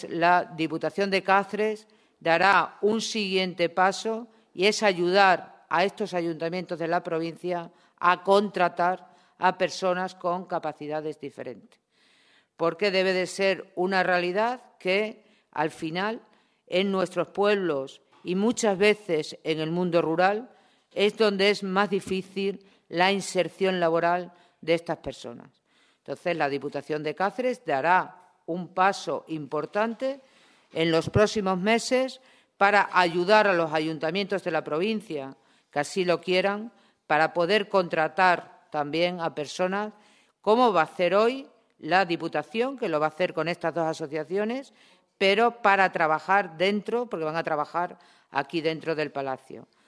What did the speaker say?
la Diputación de Cáceres dará un siguiente paso y es ayudar a estos ayuntamientos de la provincia a contratar a personas con capacidades diferentes. Porque debe de ser una realidad que, al final, en nuestros pueblos y muchas veces en el mundo rural, es donde es más difícil la inserción laboral de estas personas. Entonces, la Diputación de Cáceres dará un paso importante en los próximos meses para ayudar a los ayuntamientos de la provincia que así lo quieran, para poder contratar también a personas, como va a hacer hoy la Diputación, que lo va a hacer con estas dos asociaciones, pero para trabajar dentro, porque van a trabajar aquí dentro del Palacio.